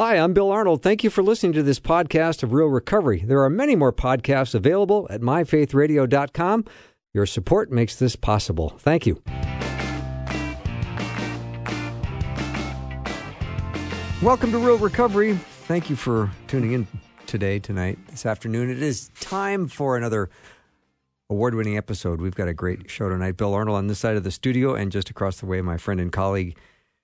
Hi, I'm Bill Arnold. Thank you for listening to this podcast of Real Recovery. There are many more podcasts available at myfaithradio.com. Your support makes this possible. Thank you. Welcome to Real Recovery. Thank you for tuning in tonight, this afternoon. It is time for another award-winning episode. We've got a great show tonight. Bill Arnold on this side of the studio, and just across the way, my friend and colleague,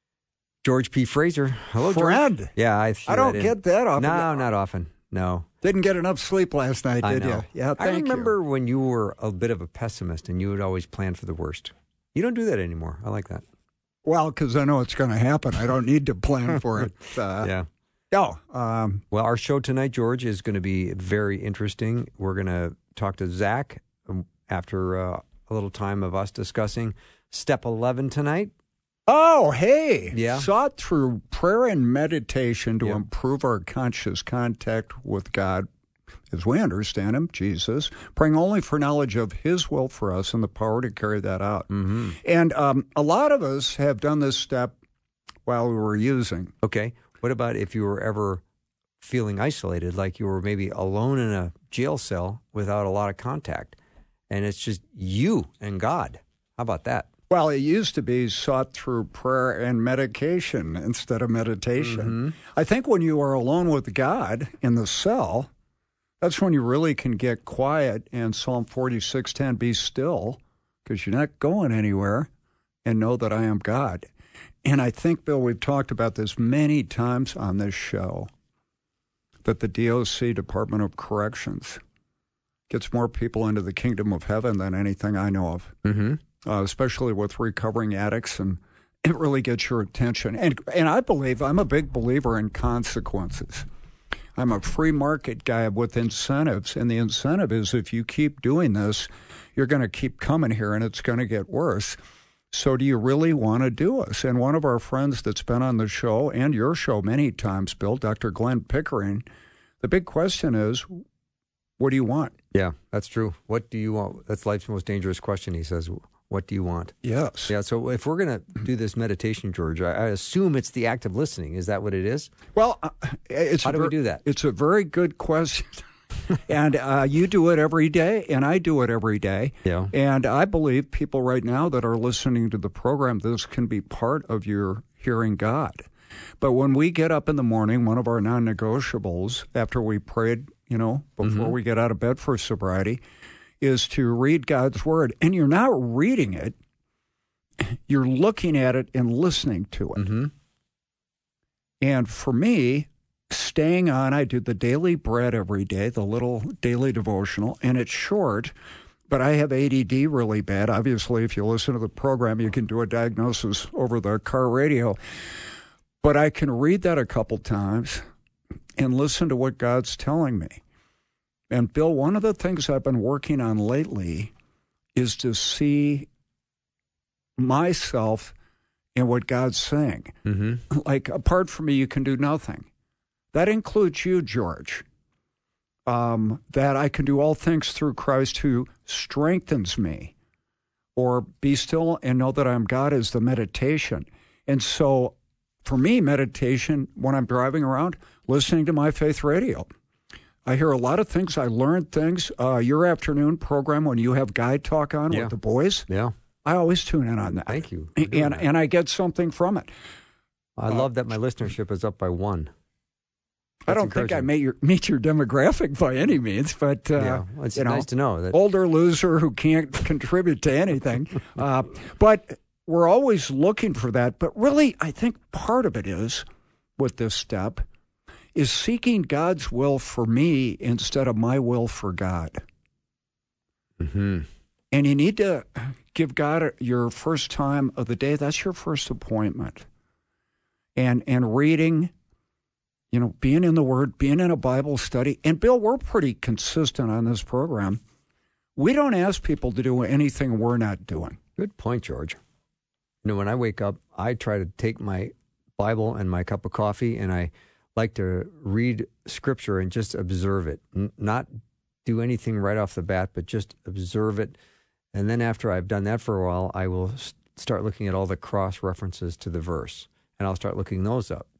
George P. Fraser. Hello, friend. George. Yeah, I don't get that often. No, not often. No. Didn't get enough sleep last night, did you? Yeah, I remember when you were a bit of a pessimist and you would always plan for the worst. You don't do that anymore. I like that. Well, because I know it's going to happen. I don't need to plan for it. Yeah. No. Well, our show tonight, George, is going to be very interesting. We're going to talk to Zach after a little time of us discussing Step 11 tonight. Oh, hey. Yeah. Sought through prayer and meditation to improve our conscious contact with God, as we understand Him, Jesus, praying only for knowledge of His will for us and the power to carry that out. Mm-hmm. And a lot of us have done this step while we were using. Okay. What about if you were ever feeling isolated, like you were maybe alone in a jail cell without a lot of contact, and it's just you and God? How about that? Well, it used to be sought through prayer and medication instead of meditation. Mm-hmm. I think when you are alone with God in the cell, that's when you really can get quiet. And Psalm 46:10, be still, because you're not going anywhere, and know that I am God. And I think, Bill, we've talked about this many times on this show, that the DOC, Department of Corrections, gets more people into the kingdom of heaven than anything I know of. Mm-hmm. Especially with recovering addicts, and it really gets your attention. And I'm a big believer in consequences. I'm a free market guy with incentives, and the incentive is if you keep doing this, you're going to keep coming here, and it's going to get worse. So do you really want to do this? And one of our friends that's been on the show, and your show many times, Bill, Dr. Glenn Pickering, the big question is, what do you want? Yeah, that's true. What do you want? That's life's most dangerous question, he says. What do you want? Yes. Yeah, so if we're going to do this meditation, George, I assume it's the act of listening. Is that what it is? Well, how do we do that? It's a very good question. And you do it every day, and I do it every day. Yeah. And I believe people right now that are listening to the program, this can be part of your hearing God. But when we get up in the morning, one of our non-negotiables, after we prayed, before we get out of bed for sobriety, is to read God's Word. And you're not reading it, you're looking at it and listening to it. Mm-hmm. And for me, staying on, I do the Daily Bread every day, the little daily devotional, and it's short, but I have ADD really bad. Obviously, if you listen to the program, you can do a diagnosis over the car radio. But I can read that a couple times and listen to what God's telling me. And, Bill, one of the things I've been working on lately is to see myself in what God's saying. Mm-hmm. Like, apart from me, you can do nothing. That includes you, George. That I can do all things through Christ who strengthens me. Or be still and know that I'm God is the meditation. And so, for me, meditation, when I'm driving around, listening to My Faith Radio. I hear a lot of things. I learned things. Your afternoon program when you have guide talk on with the boys. Yeah. I always tune in on that. Thank you. And I get something from it. I love that my listenership is up by 1. I don't think I meet your demographic by any means, but it's nice to know that older loser who can't contribute to anything. But we're always looking for that. But really, I think part of it is with this step is seeking God's will for me instead of my will for God. Mm-hmm. And you need to give God your first time of the day. That's your first appointment. And reading, being in the Word, being in a Bible study. And, Bill, we're pretty consistent on this program. We don't ask people to do anything we're not doing. Good point, George. When I wake up, I try to take my Bible and my cup of coffee, and I like to read Scripture and just observe it, not do anything right off the bat, but just observe it. And then after I've done that for a while, I will start looking at all the cross references to the verse, and I'll start looking those up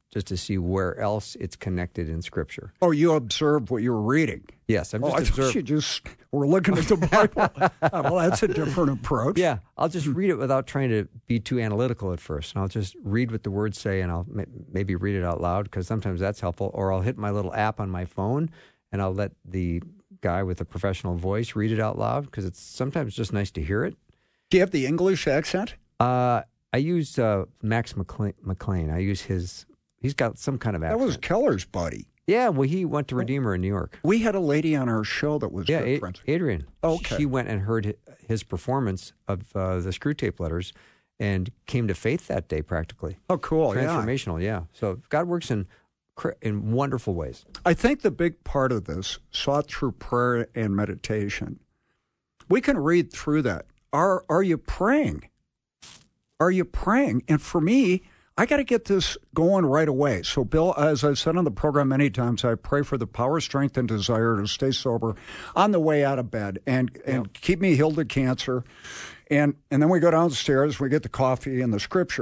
just to see where else it's connected in Scripture. Oh, you observed what you were reading. Yes, I'm just I thought you just were looking at the Bible. Well, that's a different approach. Yeah, I'll just read it without trying to be too analytical at first. And I'll just read what the words say, and I'll maybe read it out loud, because sometimes that's helpful. Or I'll hit my little app on my phone, and I'll let the guy with a professional voice read it out loud, because it's sometimes just nice to hear it. Do you have the English accent? I use Max McLean. I use his. He's got some kind of accent. That was Keller's buddy. Yeah, well, he went to Redeemer in New York. We had a lady on our show that was good friends. Adrian. Okay. She went and heard his performance of the Screw Tape Letters and came to faith that day practically. Oh, cool. Transformational, yeah. So God works in wonderful ways. I think the big part of this, sought through prayer and meditation, we can read through that. Are you praying? Are you praying? And for me, I got to get this going right away. So, Bill, as I've said on the program many times, I pray for the power, strength, and desire to stay sober on the way out of bed and keep me healed of cancer. And then we go downstairs, we get the coffee and the scripture.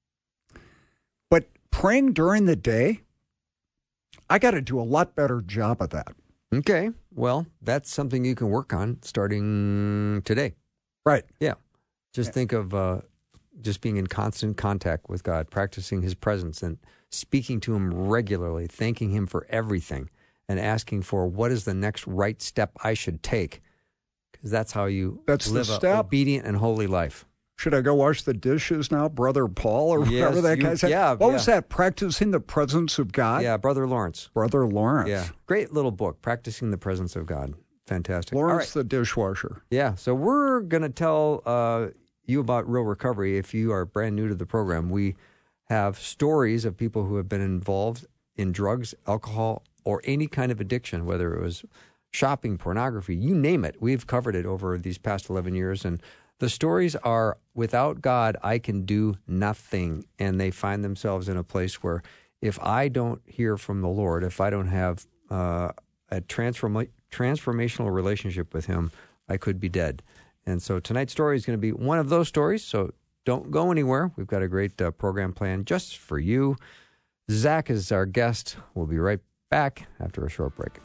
But praying during the day, I got to do a lot better job of that. Okay. Well, that's something you can work on starting today. Right. Yeah. Just think of just being in constant contact with God, practicing His presence and speaking to Him regularly, thanking Him for everything, and asking for what is the next right step I should take, because that's how you live an obedient and holy life. Should I go wash the dishes now, Brother Paul, or whatever that guy said? Yeah. What was that? Practicing the presence of God? Yeah, Brother Lawrence. Brother Lawrence. Yeah. Great little book, Practicing the Presence of God. Fantastic. Lawrence the dishwasher. Yeah. So we're going to tell you about Real Recovery. If you are brand new to the program, we have stories of people who have been involved in drugs, alcohol, or any kind of addiction, whether it was shopping, pornography, you name it. We've covered it over these past 11 years. And the stories are, without God, I can do nothing. And they find themselves in a place where if I don't hear from the Lord, if I don't have a transformational relationship with Him, I could be dead. And so tonight's story is going to be one of those stories, so don't go anywhere. We've got a great program planned just for you. Zach is our guest. We'll be right back after a short break.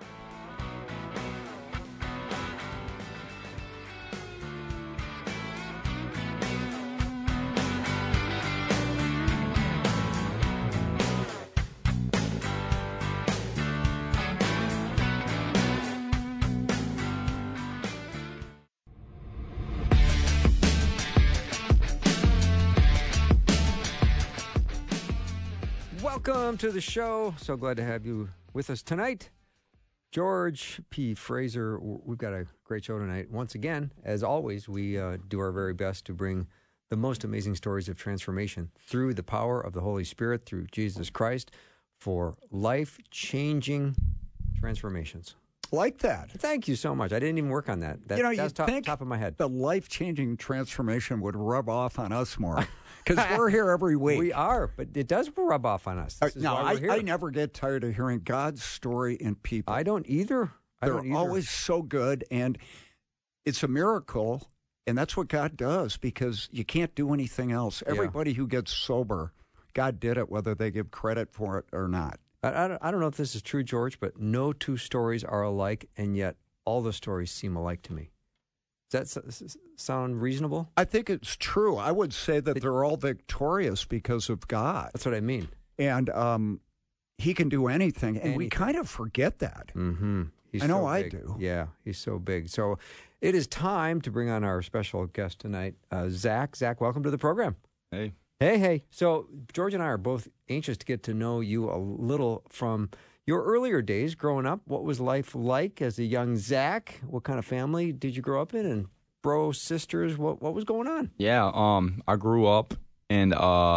Welcome to the show. So glad to have you with us tonight. George P. Fraser, we've got a great show tonight. Once again, as always, we do our very best to bring the most amazing stories of transformation through the power of the Holy Spirit, through Jesus Christ, for life-changing transformations. Like that. Thank you so much. I didn't even work on that. That's top of my head. The life-changing transformation would rub off on us more. Because we're here every week. We are, but it does rub off on us. I never get tired of hearing God's story in people. I don't either. They're always so good, and it's a miracle, and that's what God does, because you can't do anything else. Everybody who gets sober, God did it, whether they give credit for it or not. I don't know if this is true, George, but no two stories are alike, and yet all the stories seem alike to me. Does that sound reasonable? I think it's true. I would say that they're all victorious because of God. That's what I mean. And He can do anything, and we kind of forget that. Mm-hmm. I do. Yeah, He's so big. So it is time to bring on our special guest tonight, Zach. Zach, welcome to the program. Hey. Hey. So George and I are both anxious to get to know you a little from your earlier days growing up. What was life like as a young Zach? What kind of family did you grow up in? And bro, sisters, what was going on? Yeah, I grew up in,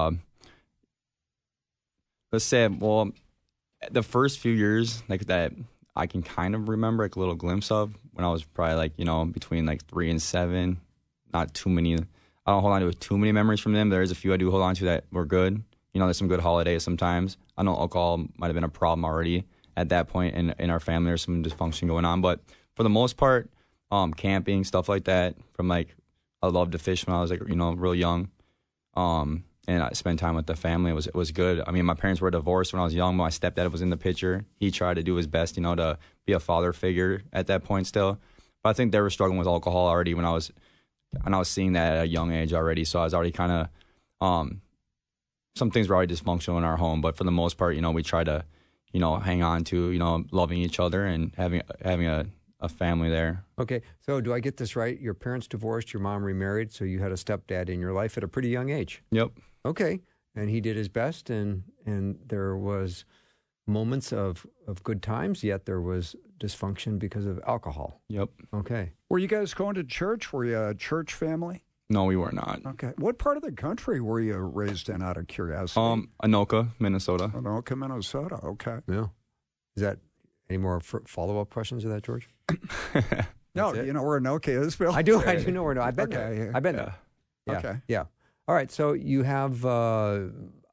let's say, well, the first few years, like that I can kind of remember, like a little glimpse of when I was probably like, between like 3 and 7. Not too many. I don't hold on to too many memories from them. There's a few I do hold on to that were good. There's some good holidays sometimes. I know alcohol might have been a problem already at that point in our family. There's some dysfunction going on. But for the most part, camping, stuff like that, from like, I loved to fish when I was like, real young. and I spent time with the family. It was good. I mean, my parents were divorced when I was young. My stepdad was in the picture. He tried to do his best, to be a father figure at that point still. But I think they were struggling with alcohol already and I was seeing that at a young age already. So I was already kind of, some things were already dysfunctional in our home. But for the most part, we try to, hang on to, loving each other and having a family there. Okay, so do I get this right? Your parents divorced, your mom remarried, so you had a stepdad in your life at a pretty young age. Yep. Okay, and he did his best, and there was moments of good times, yet there was dysfunction because of alcohol. Yep. Okay. Were you guys going to church? Were you a church family? No, we were not. Okay. What part of the country were you raised in, out of curiosity? Anoka, Minnesota. Anoka, Minnesota. Okay. Yeah. Is that any more follow-up questions to that, George? No, you know where Anoka is, Bill? I do know where. I've been there. Okay. I've been there. Yeah. Okay. Yeah. All right. So you have a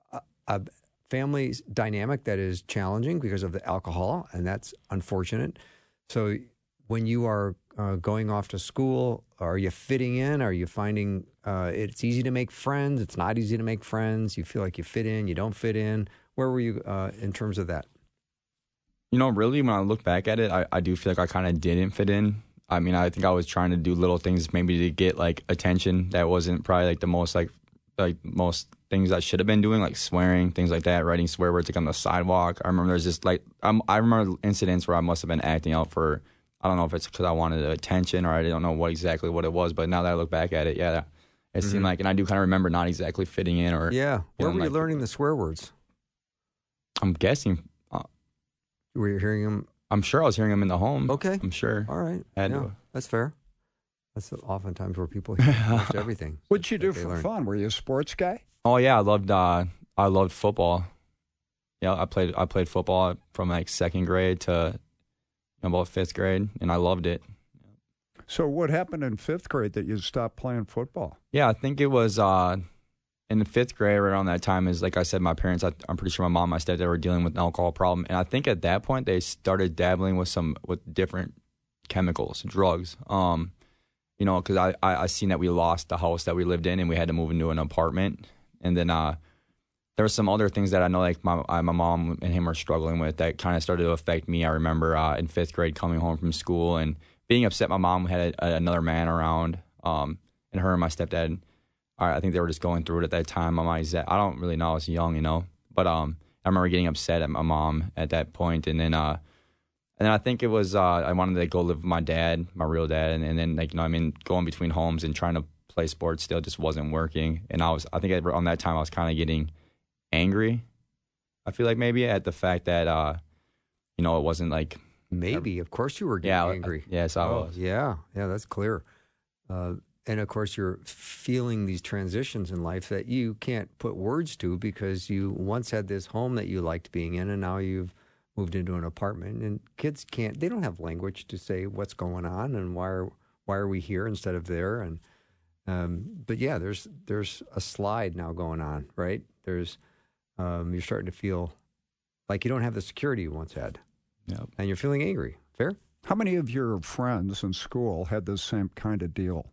family dynamic that is challenging because of the alcohol, and that's unfortunate. So when you are going off to school, are you fitting in? Are you finding it's easy to make friends? It's not easy to make friends. You feel like you fit in, you don't fit in. Where were you in terms of that? Really, when I look back at it, I do feel like I kind of didn't fit in. I mean, I think I was trying to do little things maybe to get like attention that wasn't probably like the most like most things I should have been doing, like swearing, things like that, writing swear words like on the sidewalk. I remember there's just like I remember incidents where I must have been acting out for, I don't know if it's because I wanted attention or I don't know exactly what it was, but now that I look back at it, yeah, it seemed like, and I do kind of remember not exactly fitting in or. Yeah. Where were you learning the swear words? I'm guessing. Were you hearing them? I'm sure I was hearing them in the home. Okay. I'm sure. All right. Yeah, that's fair. That's oftentimes where people hear most everything. What'd you do for fun? Were you a sports guy? Oh yeah, I loved football. Yeah, I played football from like second grade to about fifth grade, and I loved it. So what happened in fifth grade that you stopped playing football? Yeah, I think it was in the fifth grade, right around that time, is like I said, my parents, I'm pretty sure my mom and my stepdad were dealing with an alcohol problem. And I think at that point, they started dabbling with different chemicals, drugs. Because I seen that we lost the house that we lived in and we had to move into an apartment. And then there were some other things that I know like my mom and him were struggling with that kind of started to affect me. I remember in fifth grade coming home from school and being upset my mom had another man around, and her and my stepdad, I think they were just going through it at that time. I don't really know. I was young, But I remember getting upset at my mom at that point, and then I think it was I wanted to go live with my dad, my real dad, and then going between homes and trying to play sports still just wasn't working. And I think on that time I was kind of getting angry. I feel like maybe at the fact that it wasn't like maybe. Of course you were getting angry. Yes, I was. Yeah, that's clear. And of course, you're feeling these transitions in life that you can't put words to because you once had this home that you liked being in, and now you've moved into an apartment. And kids they don't have language to say what's going on and why are we here instead of there. And but yeah, there's a slide now going on, right? There's you're starting to feel like you don't have the security you once had, and you're feeling angry. Fair? How many of your friends in school had the same kind of deal?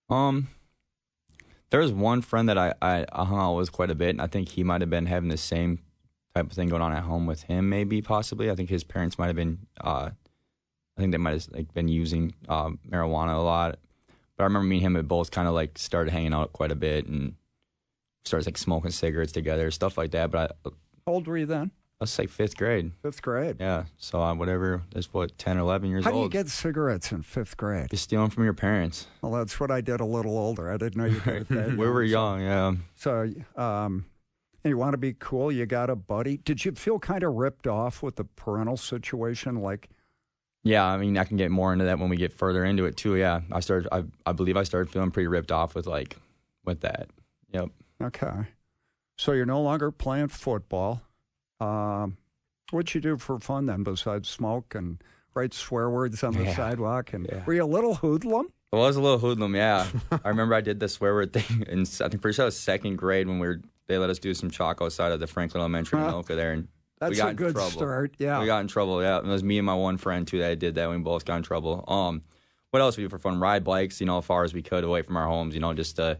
There was one friend that I hung out with quite a bit, and I think he might have been having the same type of thing going on at home with him, maybe, possibly. I think his parents might have been, I think they might have been using marijuana a lot. But I remember me and him had both kind of started hanging out quite a bit and started smoking cigarettes together, stuff like that. But how old were you then? I was fifth grade. Fifth grade? Yeah. So whatever, that's 10 or 11 years old. How do you get cigarettes in fifth grade? Just stealing from your parents. Well, that's what I did a little older. I didn't know you did that. We were young, yeah. So you want to be cool, you got a buddy. Did you feel kind of ripped off with the parental situation? Yeah, I mean, I can get more into that when we get further into it, too, yeah. I believe I started feeling pretty ripped off with that. Yep. Okay. So you're no longer playing football. What'd you do for fun then besides smoke and write swear words on the sidewalk? And were you a little hoodlum? I was a little hoodlum, yeah. I remember I did the swear word thing in, I think, pretty sure it was second grade when they let us do some chalk outside of the Franklin Elementary in Anoka there. And that's we got a good trouble. Start, yeah. We got in trouble, yeah. It was me and my one friend, too, that did that. We both got in trouble. What else we do for fun? Ride bikes, as far as we could away from our homes, just to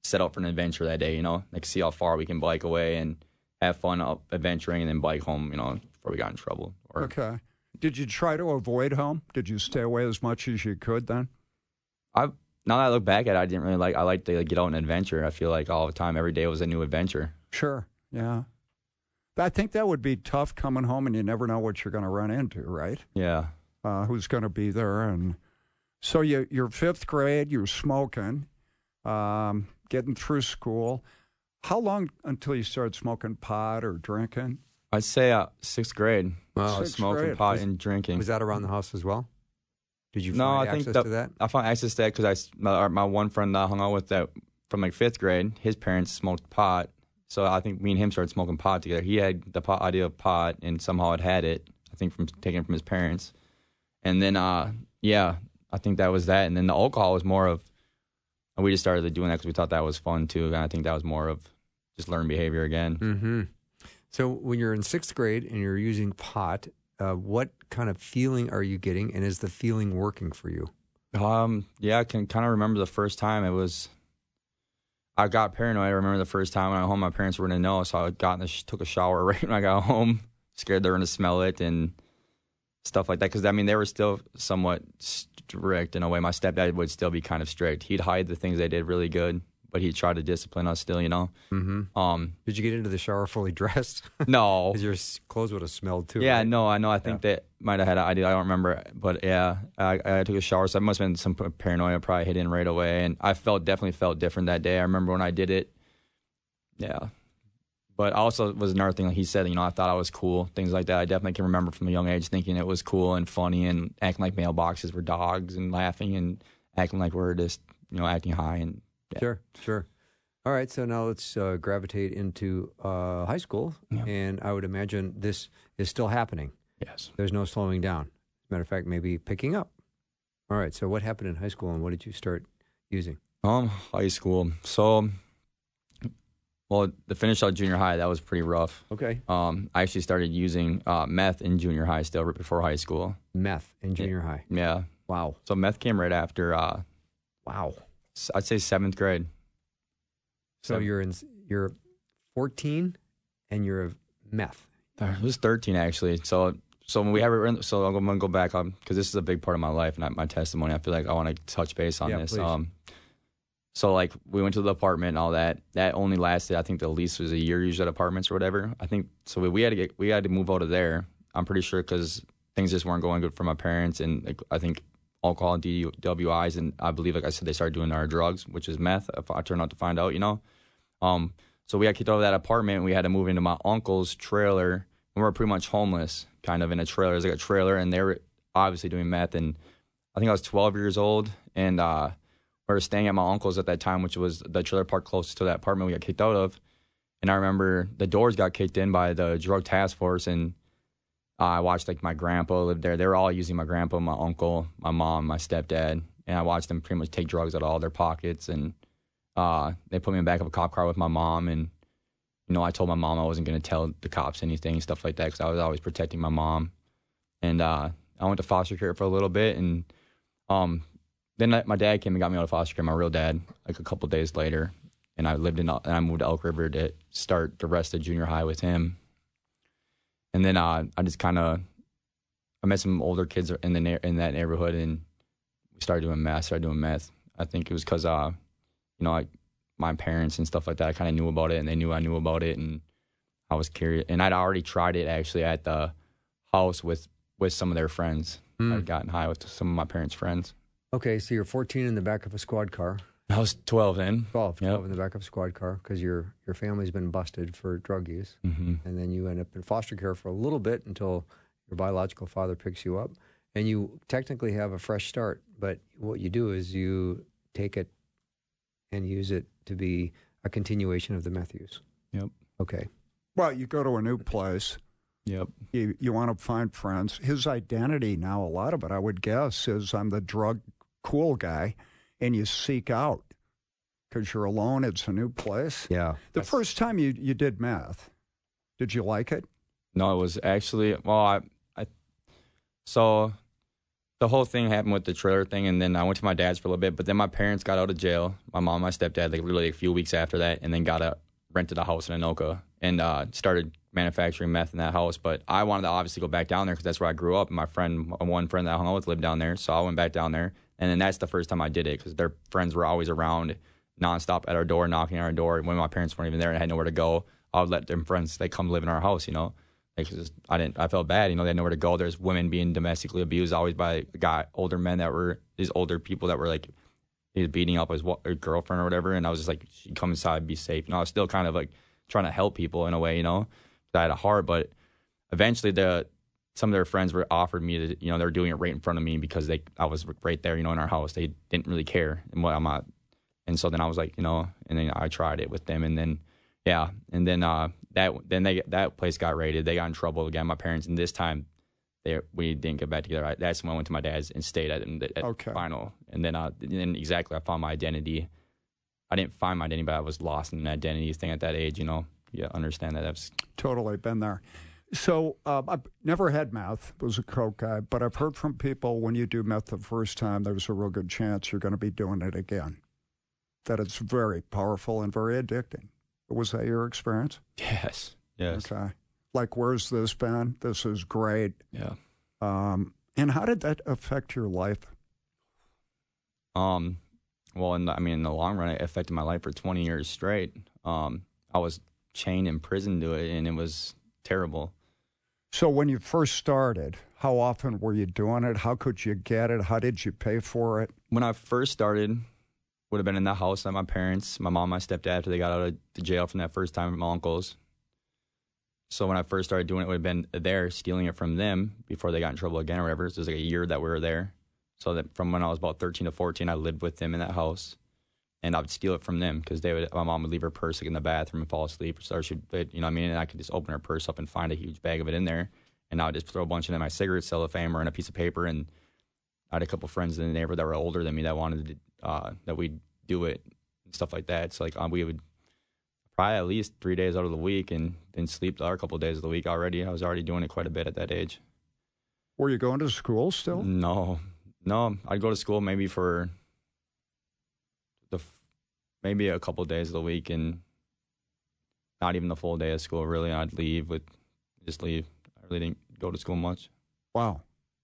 set out for an adventure that day, you know, like see how far we can bike away and have fun up adventuring and then bike home, you know, before we got in trouble. Okay. Did you try to avoid home? Did you stay away as much as you could then? Now that I look back at it, I didn't really I like to get out and adventure. I feel like all the time, every day was a new adventure. Sure, yeah. I think that would be tough coming home and you never know what you're going to run into, right? Yeah. Who's going to be there. And so you're fifth grade, you're smoking, getting through school. How long until you started smoking pot or drinking? I'd say sixth grade. Wow. Smoking pot and drinking. Was that around the house as well? Did you No, find I think access to that? I found access to that because my one friend that I hung out with that from like fifth grade, his parents smoked pot. So I think me and him started smoking pot together. He had the idea of pot and somehow had it, I think, from taking it from his parents. And then, yeah, I think that was that. And then the alcohol was more of, we just started doing that because we thought that was fun too. And I think that was more of just learned behavior again. Mm-hmm. So when you're in sixth grade and you're using pot, what kind of feeling are you getting, and is the feeling working for you? Yeah, I can kind of remember the first time I got paranoid. I remember the first time when I got home, my parents were going to know, so I took a shower right when I got home, scared they were going to smell it and stuff like that. Because, I mean, they were still somewhat strict in a way. My stepdad would still be kind of strict. He'd hide the things they did really good, but he'd try to discipline us still, you know. Mm-hmm. Did you get into the shower fully dressed? No. Because your clothes would have smelled too. Yeah, right? no, I know. I think that might have had an idea. I don't remember. But yeah, I took a shower, so I must have been some paranoia probably hit in right away. And I definitely felt different that day. I remember when I did it. Yeah. But also was another thing, like he said, you know, I thought I was cool, things like that. I definitely can remember from a young age thinking it was cool and funny and acting like mailboxes were dogs and laughing and acting like we're just, you know, acting high. And yeah. Sure. All right, so now let's gravitate into high school, and I would imagine this is still happening. Yes. There's no slowing down. As a matter of fact, maybe picking up. All right, so what happened in high school, and what did you start using? High school. So, well, to finish out junior high, that was pretty rough. Okay. I actually started using meth in junior high still, right before high school. Meth in junior high. Yeah. Wow. So meth came right after, wow. I'd say seventh grade. So you're 14 and you're a meth. It was 13 actually. So when we have it, so I'm gonna go back because this is a big part of my life and my testimony. I feel like I want to touch base on this. Please. So like we went to the apartment and all that. That only lasted, I think the lease was a year usually at apartments or whatever. I think so. We had to move out of there. I'm pretty sure because things just weren't going good for my parents, and like, I think alcohol and DWIs, and I believe, like I said, they started doing our drugs, which is meth. If I turned out to find out, you know. So we got kicked out of that apartment. And we had to move into my uncle's trailer, and we were pretty much homeless, kind of in a trailer. It was like a trailer, and they were obviously doing meth. And I think I was 12 years old, and we were staying at my uncle's at that time, which was the trailer park closest to that apartment we got kicked out of. And I remember the doors got kicked in by the drug task force, and I watched like my grandpa lived there. They were all using my grandpa, my uncle, my mom, my stepdad, and I watched them pretty much take drugs out of all their pockets. And they put me in the back of a cop car with my mom, and you know, I told my mom I wasn't going to tell the cops anything, stuff like that, because I was always protecting my mom. And I went to foster care for a little bit, and then my dad came and got me out of foster care, my real dad, like a couple days later. And I moved to Elk River to start the rest of junior high with him. And then I just I met some older kids in that neighborhood, and we started doing meth. I think it was because, you know, like my parents and stuff like that, I kind of knew about it, and they knew I knew about it, and I was curious. And I'd already tried it actually at the house with some of their friends. I'd gotten high with some of my parents' friends. Okay, so you're 14 in the back of a squad car. I was 12 then. 12 in the back of a squad car because your family's been busted for drug use. Mm-hmm. And then you end up in foster care for a little bit until your biological father picks you up. And you technically have a fresh start, but what you do is you take it and use it to be a continuation of the meth use. Yep. Okay. Well, you go to a new place. Yep. You want to find friends. His identity now, a lot of it, I would guess, is I'm the drug cool guy, and you seek out because you're alone. It's a new place. Yeah. The first time you did meth, did you like it? No, it was actually, well, so the whole thing happened with the trailer thing, and then I went to my dad's for a little bit. But then my parents got out of jail. My mom, my stepdad, like literally a few weeks after that, and then rented a house in Anoka and started manufacturing meth in that house. But I wanted to obviously go back down there because that's where I grew up. And one friend that I hung out with lived down there, so I went back down there. And then that's the first time I did it because their friends were always around nonstop at our door, knocking on our door. When my parents weren't even there and I had nowhere to go, I would let them friends come live in our house, you know. Like, I felt bad, you know, they had nowhere to go. There's women being domestically abused always by older men these older people that were like, he was beating up his girlfriend or whatever. And I was just like, come inside, be safe. You know, I was still kind of like trying to help people in a way, you know. I had a heart, but eventually some of their friends were offered me to, you know, they were doing it right in front of me because I was right there, you know, in our house. They didn't really care and what I'm at. And so then I was like, you know, and then I tried it with them, and then, yeah, and then that place got raided. They got in trouble again, my parents, and this time we didn't get back together. That's when I went to my dad's and stayed at final. And then exactly I found my identity. I didn't find my identity, but I was lost in an identity thing at that age, you know. Yeah, understand that. That's totally been there. So I've never had meth, was a coke guy, but I've heard from people when you do meth the first time, there's a real good chance you're going to be doing it again. That it's very powerful and very addicting. Was that your experience? Yes. Okay. Like, where's this been? This is great. Yeah. And how did that affect your life? Well, in the long run, it affected my life for 20 years straight. I was chained in prison to it, and it was terrible. So when you first started, how often were you doing it? How could you get it? How did you pay for it? When I first started, would have been in the house at my parents, my mom, my stepdad, after they got out of the jail from that first time with my uncles. So when I first started doing it, would have been there, stealing it from them before they got in trouble again or whatever. So it was like a year that we were there. So that from when I was about 13 to 14, I lived with them in that house. And I would steal it from them because my mom would leave her purse in the bathroom and fall asleep. Or you know what I mean? And I could just open her purse up and find a huge bag of it in there. And I would just throw a bunch in my cigarette cellophane or in a piece of paper. And I had a couple friends in the neighborhood that were older than me that wanted to, that we'd do it and stuff like that. So like we would probably at least 3 days out of the week and then sleep the other couple of days of the week already. I was already doing it quite a bit at that age. Were you going to school still? No. I'd go to school maybe for maybe a couple of days of the week and not even the full day of school, really. I'd leave. I really didn't go to school much. Wow.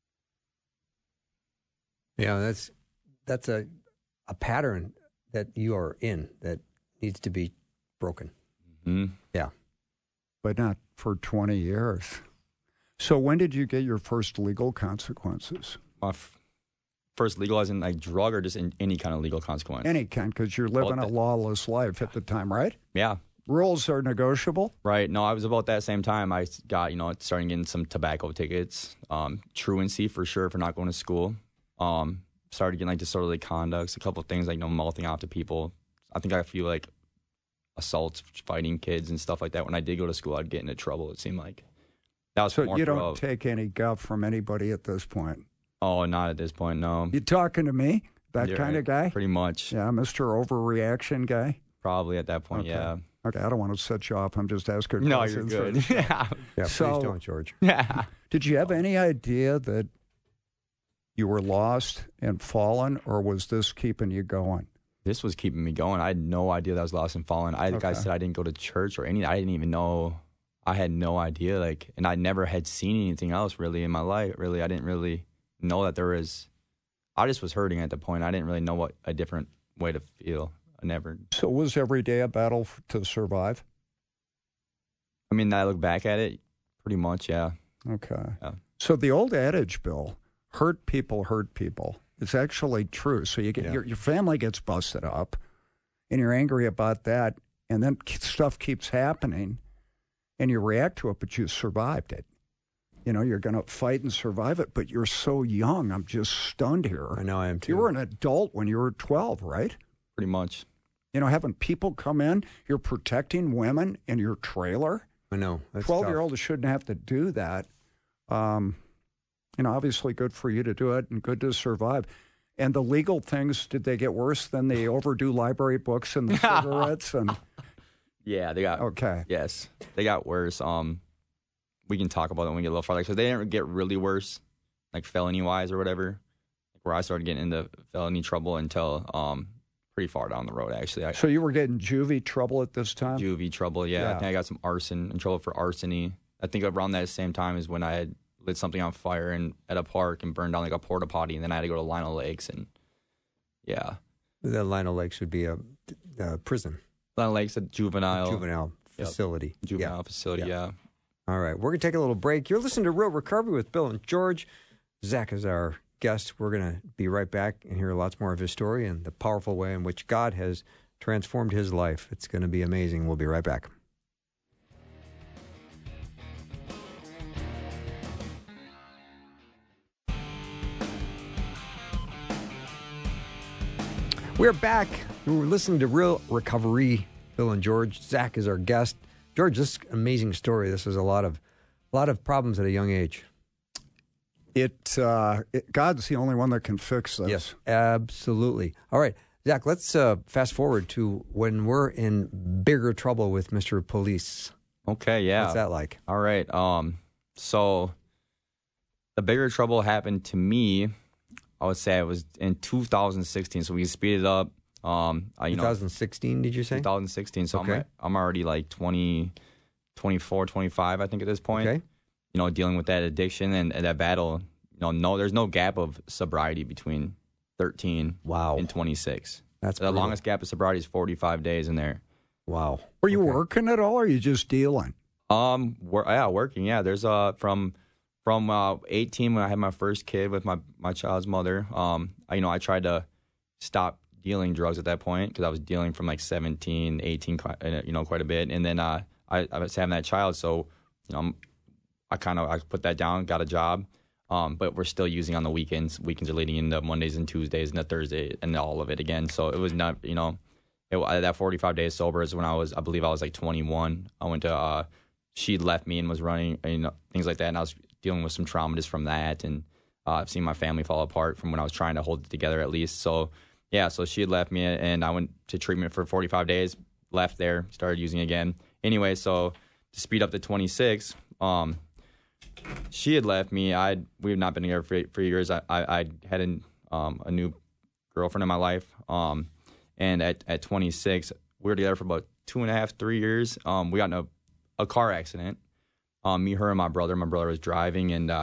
Yeah, that's a pattern that you are in that needs to be broken. Mm-hmm. Yeah. But not for 20 years. So when did you get your first legal consequences? My first legal as in like drug or just in any kind of legal consequence? Any kind, because you're living a lawless life at the time, right? Yeah. Rules are negotiable? Right. No, I was about that same time. I got, starting getting some tobacco tickets, truancy for sure for not going to school. Started getting like disorderly conducts, a couple of things like mouthing off to people. I think I feel like assaults, fighting kids and stuff like that. When I did go to school, I'd get into trouble, it seemed like. That was so you don't take any guff from anybody at this point? Oh, not at this point, no. You talking to me? That kind of guy? Pretty much. Yeah, Mr. Overreaction guy? Probably at that point, okay. Yeah. Okay, I don't want to set you off. I'm just asking no, questions. No, you're good. Yeah, so, please don't, George. Yeah. Did you have any idea that you were lost and fallen, or was this keeping you going? This was keeping me going. I had no idea that I was lost and fallen. Like I said, I didn't go to church or anything. I didn't even know. I had no idea. And I never had seen anything else really in my life. Really, I didn't really know that there was. I just was hurting at the point. I didn't really know what a different way to feel. I never. So was every day a battle to survive? I mean, I look back at it, pretty much, yeah. Okay. Yeah. So the old adage, Bill, hurt people hurt people. It's actually true. So you get your family gets busted up, and you're angry about that, and then stuff keeps happening, and you react to it, but you survived it. You're going to fight and survive it, but you're so young. I'm just stunned here. I know, I am too. You were an adult when you were 12, right? Pretty much. Having people come in, you're protecting women in your trailer. I know. 12-year-olds shouldn't have to do that. Obviously good for you to do it and good to survive. And the legal things, did they get worse than the overdue library books and the cigarettes? Yeah, they got. Okay. Yes, they got worse. We can talk about it when we get a little farther because they didn't get really worse. like felony wise or whatever, where I started getting into felony trouble until pretty far down the road, actually. So you were getting juvie trouble at this time? Juvie trouble, yeah. I think I got some arson, in trouble for arson-y. I think around that same time is when I had lit something on fire at a park and burned down like a porta potty, and then I had to go to Lionel Lakes, and yeah. The Lionel Lakes would be a prison. Lionel Lakes, a juvenile facility. Juvenile facility, yeah. All right, we're going to take a little break. You're listening to Real Recovery with Bill and George. Zach is our guest. We're going to be right back and hear lots more of his story and the powerful way in which God has transformed his life. It's going to be amazing. We'll be right back. We're back. We're listening to Real Recovery. Bill and George. Zach is our guest. George, this is an amazing story. This is a lot of problems at a young age. God's the only one that can fix this. Yes, absolutely. All right, Zach, let's fast forward to when we're in bigger trouble with Mr. Police. Okay, yeah. What's that like? All right. So the bigger trouble happened to me, I would say it was in 2016. So we speeded up. 2016, did you say? 2016. So okay. I'm already like 24, 25, I think, at this point. Okay. Dealing with that addiction and that battle. There's no gap of sobriety between 13 and 26. That's the longest gap of sobriety is 45 days in there. Wow. Were you working at all, or are you just dealing? Working. Yeah, there's from 18 when I had my first kid with my child's mother. I tried to stop dealing drugs at that point because I was dealing from like 17, 18, quite a bit, and then I was having that child, so I put that down, got a job, but we're still using on the weekends. Weekends are leading into Mondays and Tuesdays and the Thursday and all of it again. So it was not, that 45 days sober is when I believe I was like 21. I went to, she left me and was running, things like that, and I was dealing with some trauma just from that, and I've seen my family fall apart from when I was trying to hold it together at least. So yeah, so she had left me, and I went to treatment for 45 days, left there, started using again. Anyway, so to speed up to 26, she had left me. We had not been together for years. I had a new girlfriend in my life, and at 26, we were together for about 2.5, 3 years. We got in a car accident. Me, her, and my brother. My brother was driving, and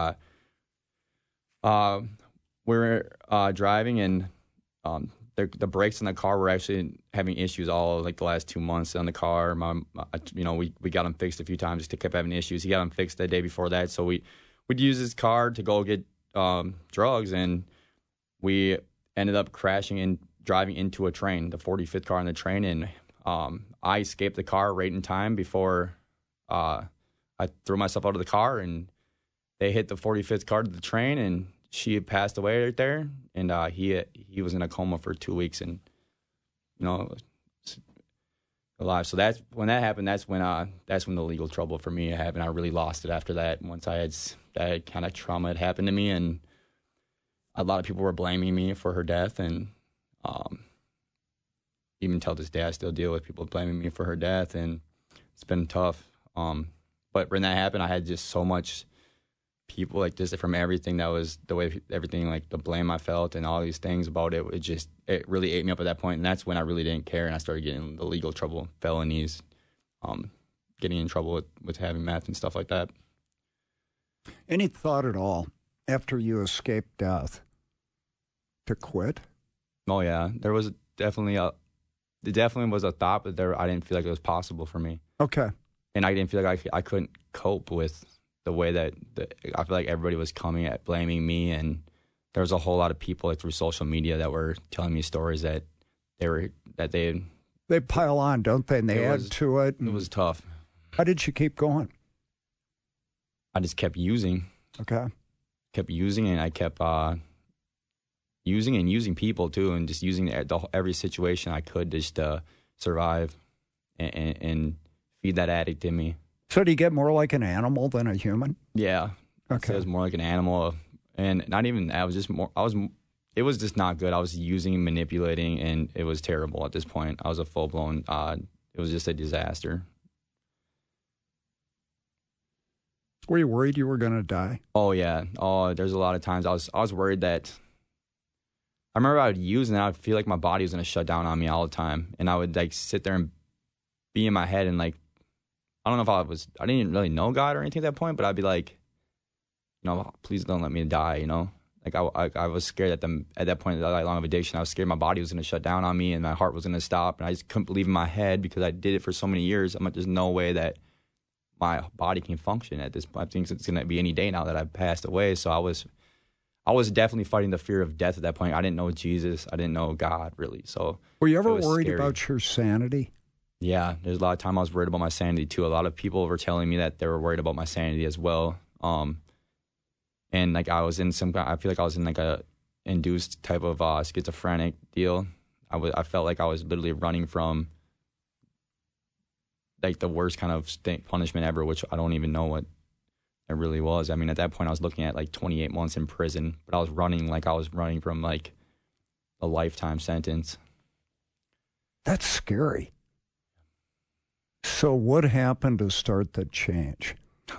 we were driving, and the brakes in the car were actually having issues all like the last 2 months on the car. We got them fixed a few times. Just kept having issues. He got them fixed the day before that. So we'd use his car to go get drugs, and we ended up crashing and driving into a train, the 45th car on the train, and I escaped the car right in time before I threw myself out of the car, and they hit the 45th car to the train, and she had passed away right there, and he was in a coma for 2 weeks, and alive. So that's when that happened. That's when the legal trouble for me happened. I really lost it after that. Once that kind of trauma had happened to me, and a lot of people were blaming me for her death, and even till this day, I still deal with people blaming me for her death, and it's been tough. But when that happened, I had just so much people like this from everything that was the way everything, like the blame I felt and all these things about it. It really ate me up at that point, and that's when I really didn't care, and I started getting the legal trouble, felonies, getting in trouble with having meth and stuff like that. Any thought at all after you escaped death to quit? Oh yeah, there was definitely was a thought, but I didn't feel like it was possible for me. Okay. And I didn't feel like I couldn't cope with the way that I feel like everybody was coming at blaming me, and there was a whole lot of people like through social media that were telling me stories that they pile on, don't they? And they add to it. It was tough. How did you keep going? I just kept using. Okay. Kept using, and I kept using people too, and just using every situation I could just to survive and feed that addict in me. So do you get more like an animal than a human? Yeah. Okay. It was more like an animal, and not even that. It was just not good. I was using and manipulating, and it was terrible at this point. I was a full-blown, it was just a disaster. Were you worried you were going to die? Oh yeah. Oh, there's a lot of times I was worried that. I remember I would use and I would feel like my body was going to shut down on me all the time, and I would like sit there and be in my head and like, I don't know if I didn't really know God or anything at that point, but I'd be like, you know, please don't let me die, you know. Like I was scared at that point of that long of addiction. I was scared my body was going to shut down on me and my heart was going to stop, and I just couldn't believe in my head because I did it for so many years. I'm like, there's no way that my body can function at this point. I think it's going to be any day now that I've passed away. So I was definitely fighting the fear of death at that point. I didn't know Jesus. I didn't know God, really. So were you ever it was worried scary. about your sanity? Yeah, there's a lot of time I was worried about my sanity, too. A lot of people were telling me that they were worried about my sanity as well. And, like, I feel like I was in, like, a induced type of schizophrenic deal. I felt like I was literally running from, like, the worst kind of punishment ever, which I don't even know what it really was. I mean, at that point, I was looking at like 28 months in prison, but I was running from like a lifetime sentence. That's scary. So what happened to start the change?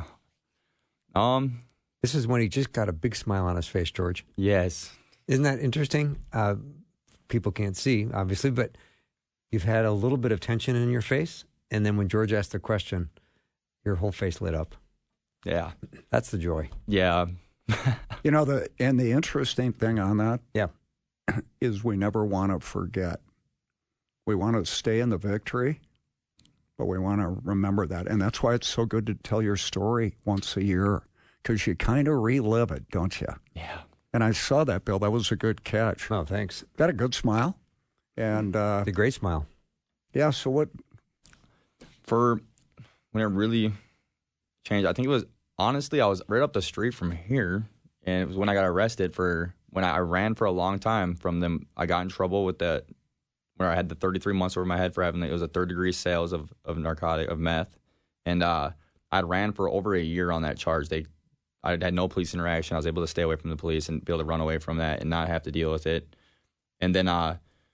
This is when he just got a big smile on his face, George. Yes. Isn't that interesting? People can't see, obviously, but you've had a little bit of tension in your face, and then when George asked the question, your whole face lit up. Yeah. That's the joy. Yeah. You know, the interesting thing on that is we never want to forget. We want to stay in the victory, but we want to remember that. And that's why it's so good to tell your story once a year, because you kind of relive it, don't you? Yeah. And I saw that, Bill. That was a good catch. Oh, thanks. Got a good smile. And a great smile. Yeah, so what? For when it really changed, I think it was, honestly, I was right up the street from here, and it was when I got arrested when I ran for a long time from them. I got in trouble with where I had the 33 months over my head for having, it was a third-degree sales of meth, and I ran for over a year on that charge. I had no police interaction. I was able to stay away from the police and be able to run away from that and not have to deal with it. And then I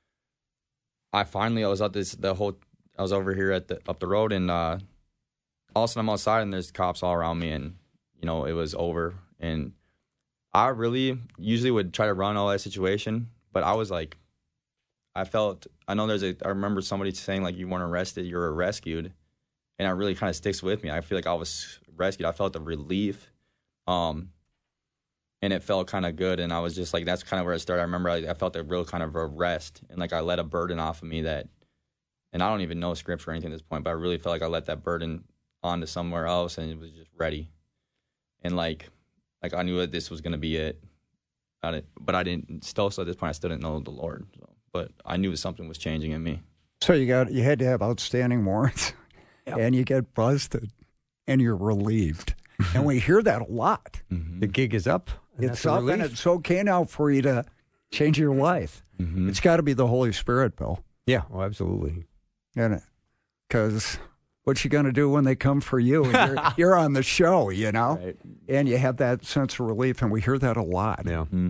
was over here up the road, and all of a sudden I'm outside and there's cops all around me, and you know, it was over. And I really usually would try to run all that situation, but I was like, I remember somebody saying, like, you weren't arrested, you were rescued. And it really kind of sticks with me. I feel like I was rescued. I felt the relief. And it felt kind of good. And I was just like, that's kind of where it started. I remember I felt a real kind of a rest, and like I let a burden off of me and I don't even know scripture or anything at this point, but I really felt like I let that burden onto somewhere else, and it was just ready. And like I knew that this was going to be it. But I didn't, still, so at this point, I still didn't know the Lord. So, but I knew something was changing in me. So you had to have outstanding warrants, and you get busted, and you're relieved. And we hear that a lot. Mm-hmm. The gig is up. It's up, and it's okay now for you to change your life. Mm-hmm. It's got to be the Holy Spirit, Bill. Yeah, well, absolutely. Because what you going to do when they come for you? And you're on the show, you know? Right. And you have that sense of relief, and we hear that a lot. Yeah. Mm-hmm.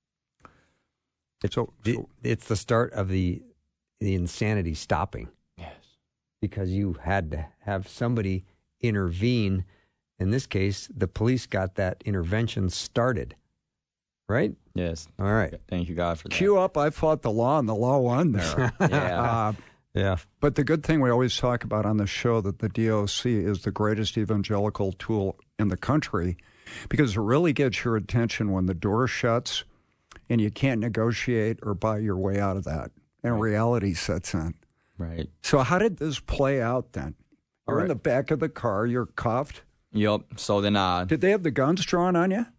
It's the start of the insanity stopping. Yes. Because you had to have somebody intervene. In this case, the police got that intervention started, right? Yes. All right. Thank you, God, for that. Cue up, I fought the law, and the law won there. Yeah. Yeah. But the good thing we always talk about on the show, that the DOC is the greatest evangelical tool in the country, because it really gets your attention when the door shuts and you can't negotiate or buy your way out of that, and reality sets in. Right. So how did this play out then? You're in the back of the car, you're cuffed. Yep. So then, Did they have the guns drawn on you?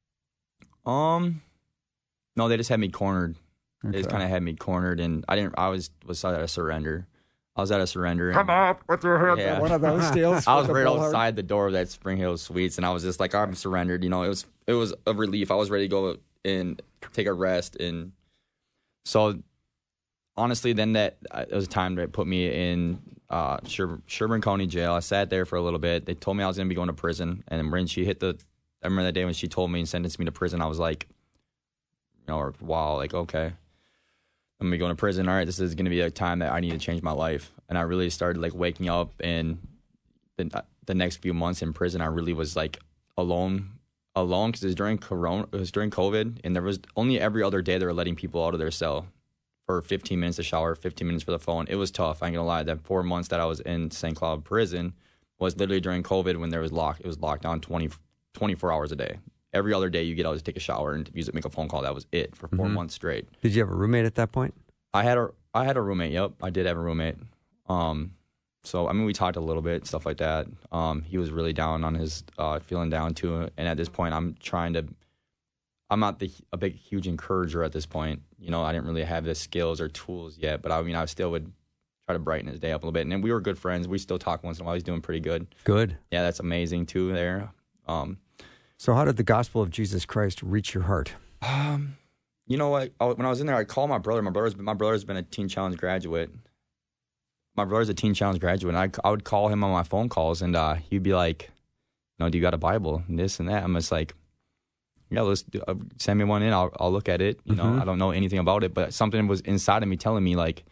No, they just had me cornered. Okay. They just kind of had me cornered, and I was at a surrender. I was at a surrender. Come up with your head. Yeah. One of those deals. I was with right the bullhorn? outside the door of that Spring Hill Suites, and I was just like, I'm surrendered. You know, it was a relief. I was ready to go and take a rest, and so honestly, then it was a time that put me in Sherburne County Jail. I sat there for a little bit. They told me I was going to be going to prison, and when she I remember that day when she told me and sentenced me to prison, I was like, wow, like, okay, I'm going to be going to prison. All right, this is going to be a time that I need to change my life. And I really started like waking up, and the next few months in prison, I really was like alone because it was during COVID, and there was only every other day they were letting people out of their cell for 15 minutes to shower, 15 minutes for the phone. It was tough. I ain't gonna lie. That 4 months that I was in St. Cloud prison was literally during COVID when there was it was locked down 24 hours a day. Every other day you get out to take a shower and make a phone call. That was it for 4 months straight. Did you have a roommate at that point? I had a roommate. Yep, I did have a roommate. So I mean, we talked a little bit, stuff like that. He was really down on his feeling down too. And at this point, I'm not a big, huge encourager at this point. You know, I didn't really have the skills or tools yet, but I mean, I still would try to brighten his day up a little bit. And then we were good friends. We still talk once in a while. He's doing pretty good. Good. Yeah, that's amazing too there. So how did the gospel of Jesus Christ reach your heart? You know what? When I was in there, I called my brother. My brother's been a Teen Challenge graduate. My brother's a Teen Challenge graduate, and I would call him on my phone calls, and he'd be like, "No, do you got a Bible?" And this and that. I'm just like, "Yeah, send me one in. I'll look at it." You know, I don't know anything about it, but something was inside of me telling me like,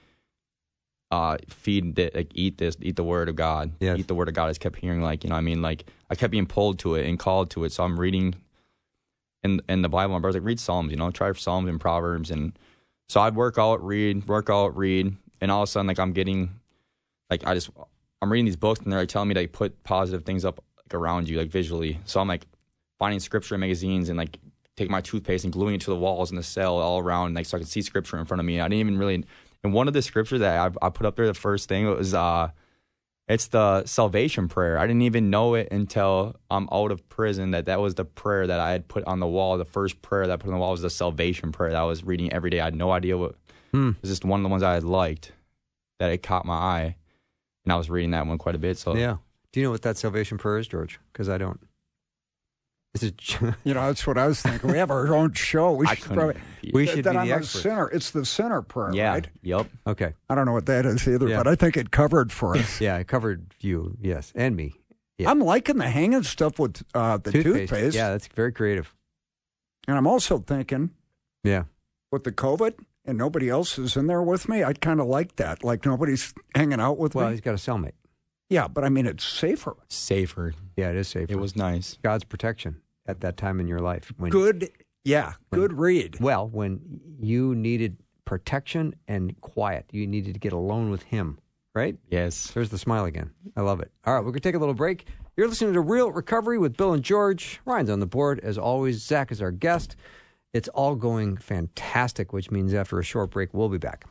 eat the Word of God. Yes. Eat the Word of God. I just kept hearing like, you know what I mean? Like I kept being pulled to it and called to it. So I'm reading in the Bible. My brother's like, read Psalms, you know, try Psalms and Proverbs. And so I'd work out, read. And all of a sudden, like I'm getting, like I'm reading these books and they're like telling me to like, put positive things up like around you, like visually. So I'm like finding scripture in magazines and like take my toothpaste and gluing it to the walls in the cell all around, like so I could see scripture in front of me. I didn't even really. And one of the scriptures that I put up there, the first thing, it was it's the salvation prayer. I didn't even know it until I'm out of prison that was the prayer that I had put on the wall. The first prayer that I put on the wall was the salvation prayer that I was reading every day. I had no idea what. It was just one of the ones I had liked that it caught my eye, and I was reading that one quite a bit. So yeah. Do you know what that salvation prayer is, George? Because I don't. Is it? You know, that's what I was thinking. We have our own show. We should be the experts. Sinner. It's the sinner prayer, yeah. right? Yep. Okay. I don't know what that is either, but I think it covered for us. Yeah, it covered you, yes, and me. Yeah. I'm liking the hanging stuff with the toothpaste. Yeah, that's very creative. And I'm also thinking, yeah, with the COVID and nobody else is in there with me, I'd kind of like that. Like nobody's hanging out with me. Well, he's got a cellmate. Yeah, but I mean, it's safer. Safer. Yeah, it is safer. It was nice. God's protection at that time in your life. Good read. Well, when you needed protection and quiet, you needed to get alone with him, right? Yes. There's the smile again. I love it. All right, we're going to take a little break. You're listening to Real Recovery with Bill and George. Ryan's on the board. As always, Zach is our guest. It's all going fantastic, which means after a short break, we'll be back.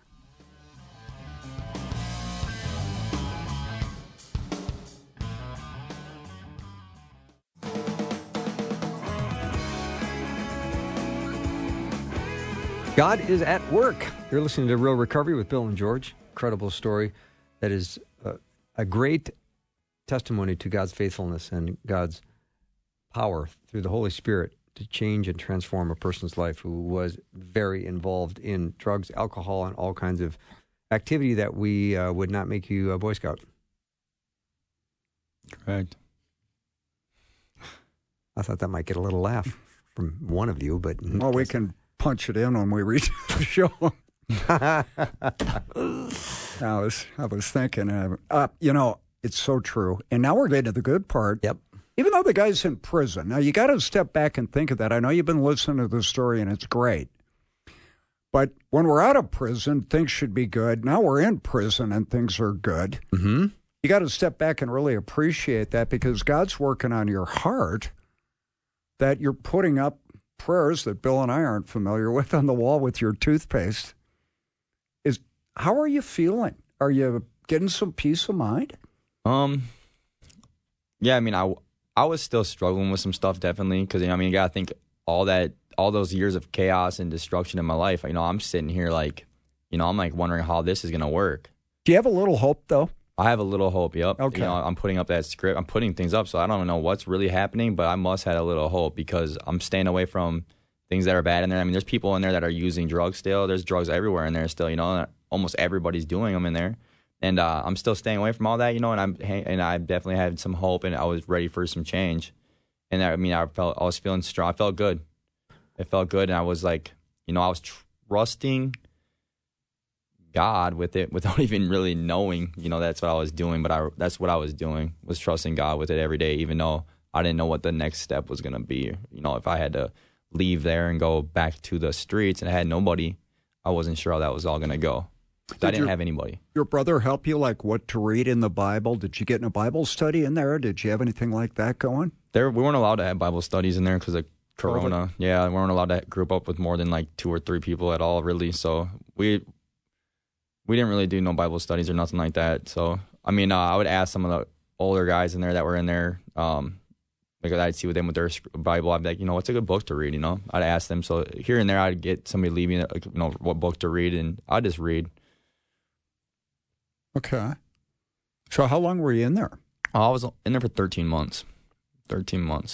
God is at work. You're listening to Real Recovery with Bill and George. Incredible story that is a great testimony to God's faithfulness and God's power through the Holy Spirit to change and transform a person's life who was very involved in drugs, alcohol, and all kinds of activity that we would not make you a Boy Scout. Correct. I thought that might get a little laugh from one of you, but... Well, we can punch it in when we reach the show. I was thinking, you know, it's so true. And now we're getting to the good part. Yep. Even though the guy's in prison. Now, you got to step back and think of that. I know you've been listening to the story, and it's great. But when we're out of prison, things should be good. Now we're in prison, and things are good. Mm-hmm. You got to step back and really appreciate that because God's working on your heart, that you're putting up prayers that Bill and I aren't familiar with on the wall with your toothpaste. How are you feeling? Are you getting some peace of mind? Yeah, I mean, I was still struggling with some stuff, definitely, because, you know, I mean, you got to think all those years of chaos and destruction in my life, you know, I'm sitting here like, you know, I'm like wondering how this is going to work. Do you have a little hope, though? I have a little hope, yep. Okay. You know, I'm putting up that script. I'm putting things up, so I don't know what's really happening, but I must have a little hope because I'm staying away from things that are bad in there. I mean, there's people in there that are using drugs still. There's drugs everywhere in there still, you know. Almost everybody's doing them in there. And I'm still staying away from all that, you know, and I definitely had some hope, and I was ready for some change. And I mean, I was feeling strong. I felt good. It felt good, and I was like, you know, I was trusting God with it without even really knowing, you know, that's what I was doing. But that's what I was doing, was trusting God with it every day, even though I didn't know what the next step was going to be. You know, if I had to leave there and go back to the streets and I had nobody, I wasn't sure how that was all going to go. I didn't have anybody. Your brother help you, like, what to read in the Bible? Did you get in a Bible study in there? Did you have anything like that going? We weren't allowed to have Bible studies in there because of Corona. COVID? Yeah, we weren't allowed to group up with more than like 2 or 3 people at all, really. So we didn't really do no Bible studies or nothing like that. So, I mean, I would ask some of the older guys in there that were in there, because I'd see with them with their Bible. I'd be like, you know, what's a good book to read, you know? I'd ask them. So here and there, I'd get somebody leave me, you know, what book to read, and I'd just read. Okay. So how long were you in there? I was in there for 13 months. 13 months.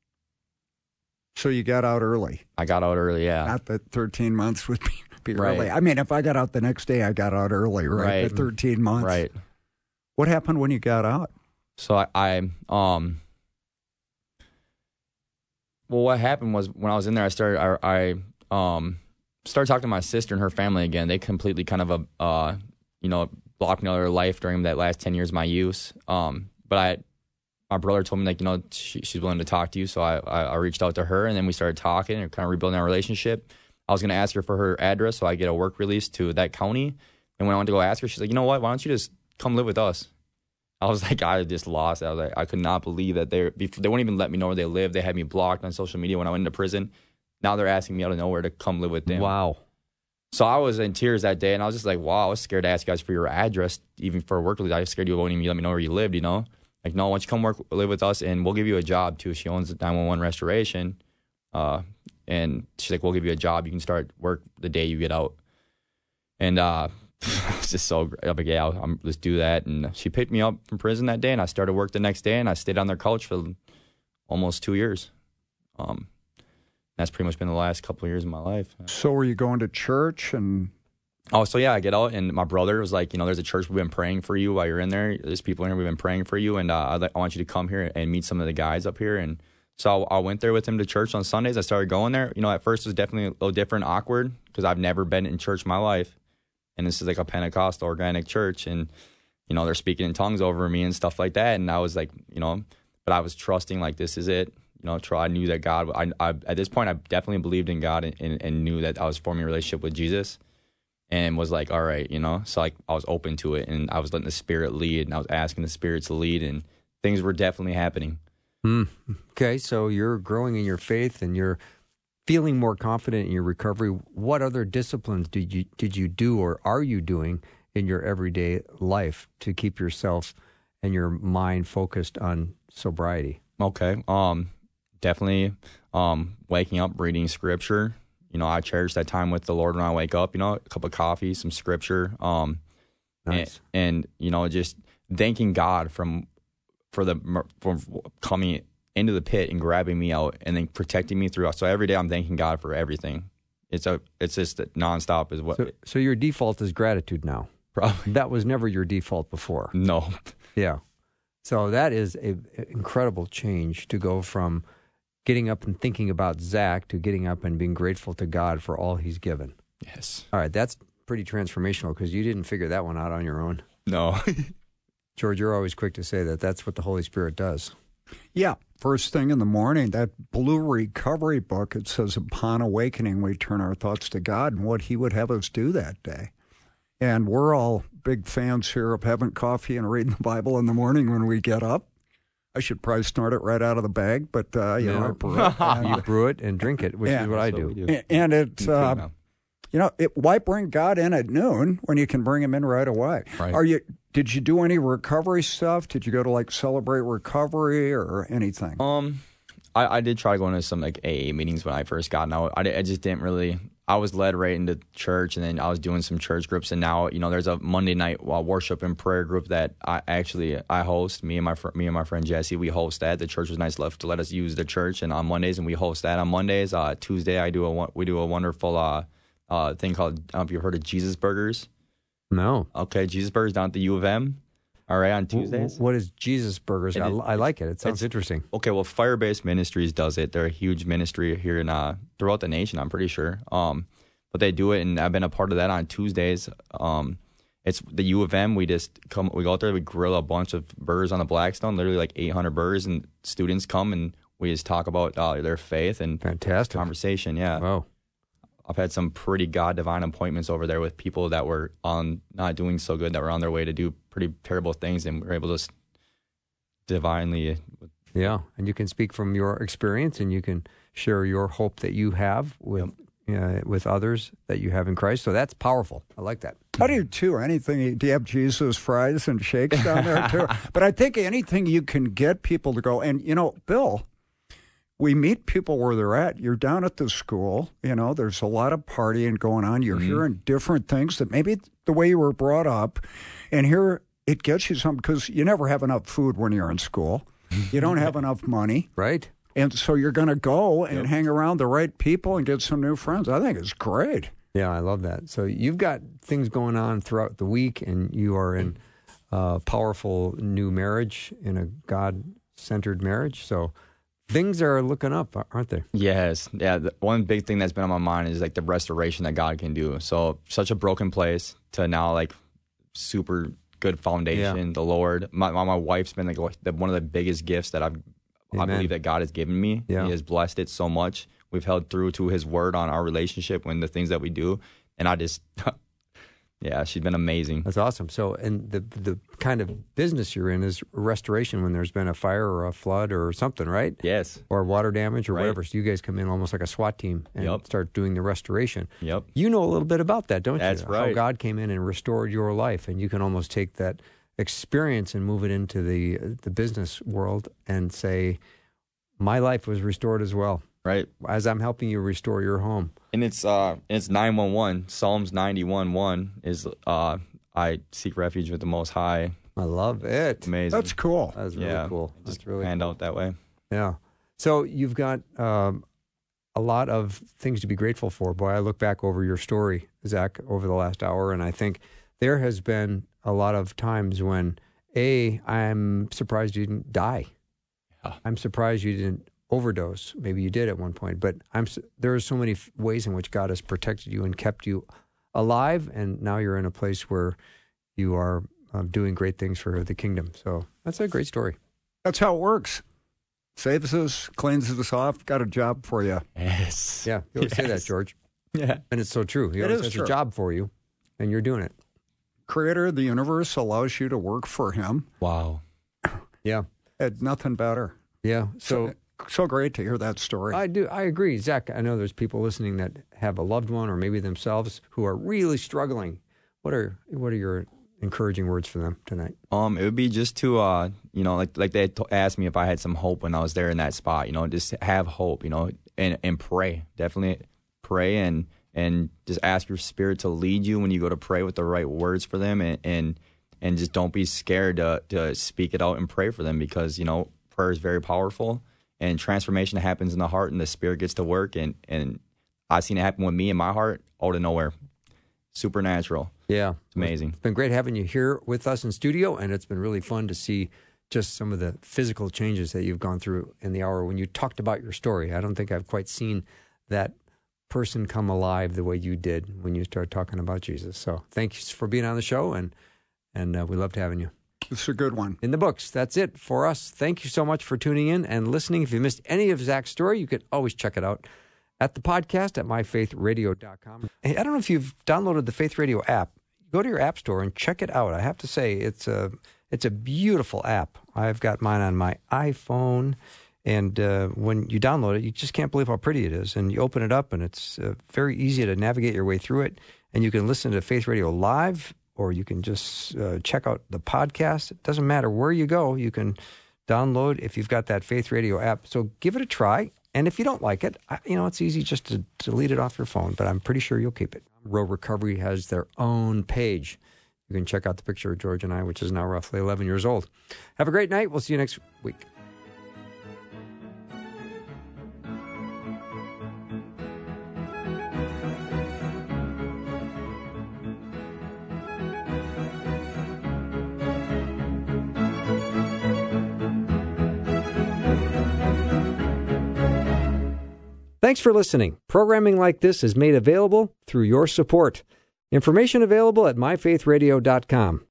So you got out early. I got out early, yeah. Not that 13 months would be Right. early. I mean, if I got out the next day, I got out early, right? Right. At 13 months. Right. What happened when you got out? So well, what happened was when I was in there, I started talking to my sister and her family again. They completely kind of, you know, blocked me out of their life during that last 10 years of my youth. But my brother told me, like, you know, she's willing to talk to you. So I reached out to her, and then we started talking and kind of rebuilding our relationship. I was going to ask her for her address so I get a work release to that county. And when I went to go ask her, she's like, you know what, why don't you just come live with us? I was like, I just lost. I was like, I could not believe that they wouldn't even let me know where they lived. They had me blocked on social media when I went into prison. Now they're asking me out of nowhere to come live with them. Wow. So I was in tears that day, and I was just like, wow, I was scared to ask you guys for your address, even for a work release. I was scared you won't even let me know where you lived, you know? Like, no, why don't you come live with us, and we'll give you a job, too. She owns 911 Restoration, and she's like, we'll give you a job. You can start work the day you get out. And I was just so great. I'm like, yeah, let's do that. And she picked me up from prison that day, and I started work the next day, and I stayed on their couch for almost 2 years. That's pretty much been the last couple of years of my life. So were you going to church? And Oh, so yeah, I get out, and my brother was like, you know, there's a church, we've been praying for you while you're in there. There's people in here, we've been praying for you, and I want you to come here and meet some of the guys up here. And so I went there with him to church on Sundays. I started going there. You know, at first it was definitely a little different, awkward, because I've never been in church in my life. And this is like a Pentecostal organic church, and, you know, they're speaking in tongues over me and stuff like that. And I was like, you know, but I was trusting, like, this is it. You know, I knew that God, I at this point, I definitely believed in God and knew that I was forming a relationship with Jesus, and was like, all right, you know, so like I was open to it, and I was letting the Spirit lead, and I was asking the Spirit to lead, and things were definitely happening. Okay, so you're growing in your faith, and you're feeling more confident in your recovery. What other disciplines did you do, or are you doing in your everyday life to keep yourself and your mind focused on sobriety? Okay, definitely waking up, reading scripture. You know, I cherish that time with the Lord when I wake up, you know, a cup of coffee, some scripture. Nice. And you know, just thanking God for coming into the pit and grabbing me out and then protecting me throughout. So every day I'm thanking God for everything. It's just nonstop is what. So your default is gratitude now. Probably. That was never your default before. No. Yeah. So that is an incredible change to go from getting up and thinking about Zach to getting up and being grateful to God for all he's given. Yes. All right, that's pretty transformational because you didn't figure that one out on your own. No. George, you're always quick to say that that's what the Holy Spirit does. yeah, first thing in the morning, that blue recovery book, it says, upon awakening, we turn our thoughts to God and what he would have us do that day. And we're all big fans here of having coffee and reading the Bible in the morning when we get up. I should probably snort it right out of the bag, but, you know, I brew it. You brew it and drink it, which Yeah. is what I do. And it's, you know, why bring God in at noon when you can bring him in right away? Right. Did you do any recovery stuff? Did you go to, like, Celebrate Recovery or anything? I did try going to some like AA meetings when I first got out. I just didn't really. I was led right into church, and then I was doing some church groups. And now, you know, there's a Monday night worship and prayer group that I host. Me and my friend Jesse, we host that. The church was nice enough to let us use the church, and on Mondays, and we host that on Mondays. Tuesday, we do a wonderful thing called. I don't know if you've heard of Jesus Burgers. No. Okay, Jesus Burgers down at the U of M. All right, on Tuesdays. What is Jesus Burgers? I like it. It sounds interesting. Okay, well, Firebase Ministries does it. They're a huge ministry here in throughout the nation, I'm pretty sure. But they do it, and I've been a part of that on Tuesdays. it's the U of M. We go out there, we grill a bunch of burgers on the Blackstone, literally like 800 burgers, and students come and we just talk about their faith and fantastic conversation. Yeah. Wow. I've had some pretty God-divine appointments over there with people that were not doing so good, that were on their way to do pretty terrible things, and we're able to divinely. Yeah, and you can speak from your experience, and you can share your hope that you have with others that you have in Christ. So that's powerful. I like that. I do too. Do you have Jesus fries and shakes down there too? But I think anything you can get people to go, and Bill, we meet people where they're at. You're down at the school, there's a lot of partying going on. You're hearing different things that maybe the way you were brought up, and here it gets you something, because you never have enough food when you're in school. You don't have enough money. Right. And so you're going to go and hang around the right people and get some new friends. I think it's great. Yeah, I love that. So you've got things going on throughout the week, and you are in a powerful new marriage, in a God-centered marriage. So things are looking up, aren't they? Yes. Yeah. One big thing that's been on my mind is like the restoration that God can do. So such a broken place to now like super good foundation. Yeah. The Lord, my wife's been like one of the biggest gifts that I believe that God has given me. Yeah. He has blessed it so much. We've held through to His word on our relationship when the things that we do, and I just, yeah, she's been amazing. That's awesome. So, and the kind of business you're in is restoration when there's been a fire or a flood or something, right? Yes. Or water damage or whatever. So you guys come in almost like a SWAT team and start doing the restoration. Yep. You know a little bit about that, don't you? That's right. How God came in and restored your life, and you can almost take that experience and move it into the business world and say, my life was restored as well. Right. As I'm helping you restore your home. And it's 911. Psalms 91:1 is I seek refuge with the Most High. I love it. Amazing. That's cool. That's really cool. Just That's really panned cool. out that way. Yeah. So you've got a lot of things to be grateful for. Boy, I look back over your story, Zach, over the last hour, and I think there has been a lot of times when, I'm surprised you didn't die. Yeah. I'm surprised you didn't overdose. Maybe you did at one point, but there are so many ways in which God has protected you and kept you alive, and now you're in a place where you are doing great things for the kingdom. So that's a great story. That's how it works. Saves us, cleans us off, got a job for you. Yes. Yeah, you always say that, George. Yeah. And it's so true. He always has a job for you, and you're doing it. Creator of the universe allows you to work for Him. Wow. Yeah. And nothing better. Yeah. So great to hear that story. I agree. Zach, I know there's people listening that have a loved one or maybe themselves who are really struggling. What are your encouraging words for them tonight? It would be just to, like they asked me if I had some hope when I was there in that spot, just have hope, and pray. Definitely pray and just ask your spirit to lead you when you go to pray with the right words for them, and just don't be scared to speak it out and pray for them, because, prayer is very powerful, and transformation happens in the heart, and the Spirit gets to work, and I've seen it happen with me in my heart out of nowhere. Supernatural. Yeah. It's amazing. It's been great having you here with us in studio, and it's been really fun to see just some of the physical changes that you've gone through in the hour when you talked about your story. I don't think I've quite seen that person come alive the way you did when you started talking about Jesus. So thanks for being on the show, and we loved having you. It's a good one. In the books. That's it for us. Thank you so much for tuning in and listening. If you missed any of Zach's story, you can always check it out at the podcast at myfaithradio.com. Hey, I don't know if you've downloaded the Faith Radio app. Go to your app store and check it out. I have to say, it's a beautiful app. I've got mine on my iPhone, and when you download it, you just can't believe how pretty it is. And you open it up, and it's very easy to navigate your way through it. And you can listen to Faith Radio live, or you can just check out the podcast. It doesn't matter where you go. You can download if you've got that Faith Radio app. So give it a try. And if you don't like it, it's easy just to delete it off your phone, but I'm pretty sure you'll keep it. Row Recovery has their own page. You can check out the picture of George and I, which is now roughly 11 years old. Have a great night. We'll see you next week. Thanks for listening. Programming like this is made available through your support. Information available at myfaithradio.com.